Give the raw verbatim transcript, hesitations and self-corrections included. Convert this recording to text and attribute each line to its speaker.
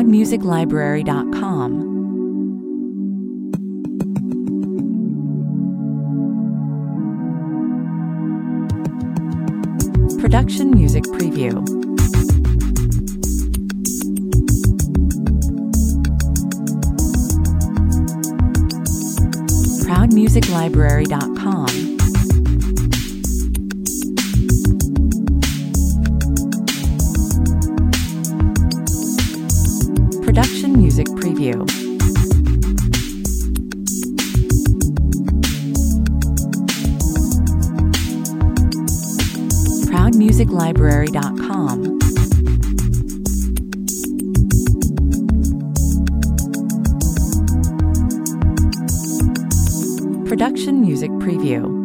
Speaker 1: proud music library dot com. Production Music Preview. proud music library dot com. Production Music Preview. proud music library dot com. Production Music Preview.